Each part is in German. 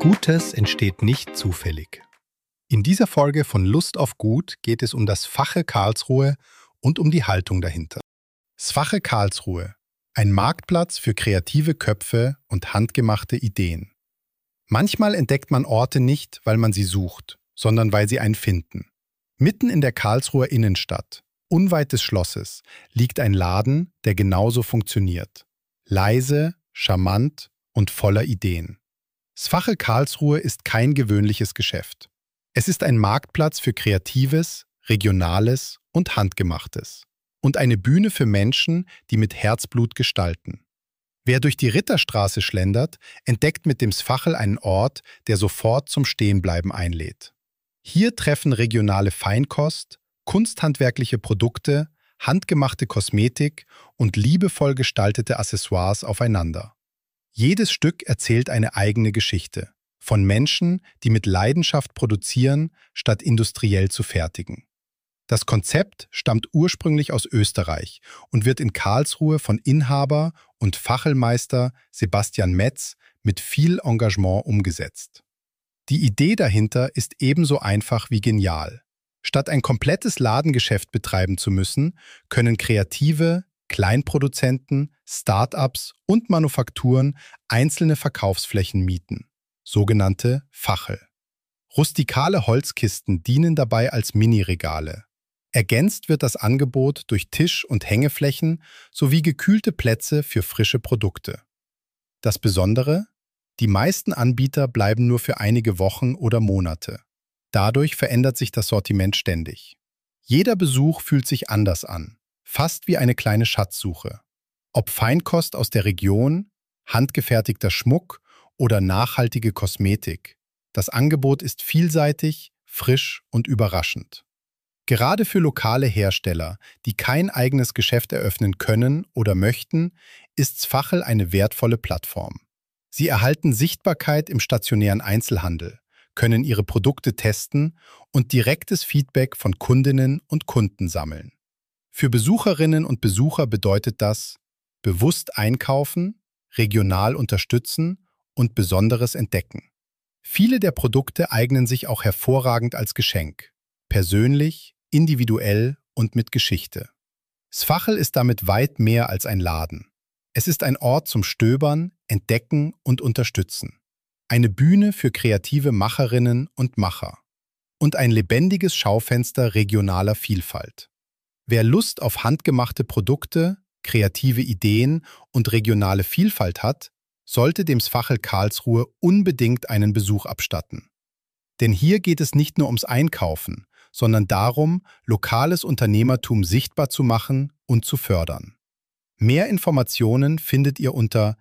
Gutes entsteht nicht zufällig. In dieser Folge von Lust auf Gut geht es um das Sfache Karlsruhe und um die Haltung dahinter. Sfache Karlsruhe, ein Marktplatz für kreative Köpfe und handgemachte Ideen. Manchmal entdeckt man Orte nicht, weil man sie sucht, sondern weil sie einen finden. Mitten in der Karlsruher Innenstadt, unweit des Schlosses, liegt ein Laden, der genauso funktioniert. Leise, charmant und voller Ideen. Sfache Karlsruhe ist kein gewöhnliches Geschäft. Es ist ein Marktplatz für Kreatives, Regionales und Handgemachtes. Und eine Bühne für Menschen, die mit Herzblut gestalten. Wer durch die Ritterstraße schlendert, entdeckt mit dem Sfachel einen Ort, der sofort zum Stehenbleiben einlädt. Hier treffen regionale Feinkost, kunsthandwerkliche Produkte, handgemachte Kosmetik und liebevoll gestaltete Accessoires aufeinander. Jedes Stück erzählt eine eigene Geschichte. Von Menschen, die mit Leidenschaft produzieren, statt industriell zu fertigen. Das Konzept stammt ursprünglich aus Österreich und wird in Karlsruhe von Inhaber und Fachelmeister Sebastian Metz mit viel Engagement umgesetzt. Die Idee dahinter ist ebenso einfach wie genial. Statt ein komplettes Ladengeschäft betreiben zu müssen, können Kreative, Kleinproduzenten, Start-ups und Manufakturen einzelne Verkaufsflächen mieten, sogenannte Fachel. Rustikale Holzkisten dienen dabei als Mini-Regale. Ergänzt wird das Angebot durch Tisch- und Hängeflächen sowie gekühlte Plätze für frische Produkte. Das Besondere? Die meisten Anbieter bleiben nur für einige Wochen oder Monate. Dadurch verändert sich das Sortiment ständig. Jeder Besuch fühlt sich anders an, fast wie eine kleine Schatzsuche. Ob Feinkost aus der Region, handgefertigter Schmuck oder nachhaltige Kosmetik. Das Angebot ist vielseitig, frisch und überraschend. Gerade für lokale Hersteller, die kein eigenes Geschäft eröffnen können oder möchten, ist Sfachel eine wertvolle Plattform. Sie erhalten Sichtbarkeit im stationären Einzelhandel, können ihre Produkte testen und direktes Feedback von Kundinnen und Kunden sammeln. Für Besucherinnen und Besucher bedeutet das bewusst einkaufen, regional unterstützen und Besonderes entdecken. Viele der Produkte eignen sich auch hervorragend als Geschenk, persönlich, individuell und mit Geschichte. Sfachel ist damit weit mehr als ein Laden. Es ist ein Ort zum Stöbern, Entdecken und Unterstützen. Eine Bühne für kreative Macherinnen und Macher. Und ein lebendiges Schaufenster regionaler Vielfalt. Wer Lust auf handgemachte Produkte, kreative Ideen und regionale Vielfalt hat, sollte dem Sfachel Karlsruhe unbedingt einen Besuch abstatten. Denn hier geht es nicht nur ums Einkaufen, sondern darum, lokales Unternehmertum sichtbar zu machen und zu fördern. Mehr Informationen findet ihr unter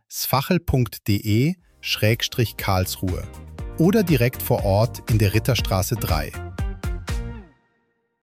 sfachel.de/Karlsruhe oder direkt vor Ort in der Ritterstraße 3.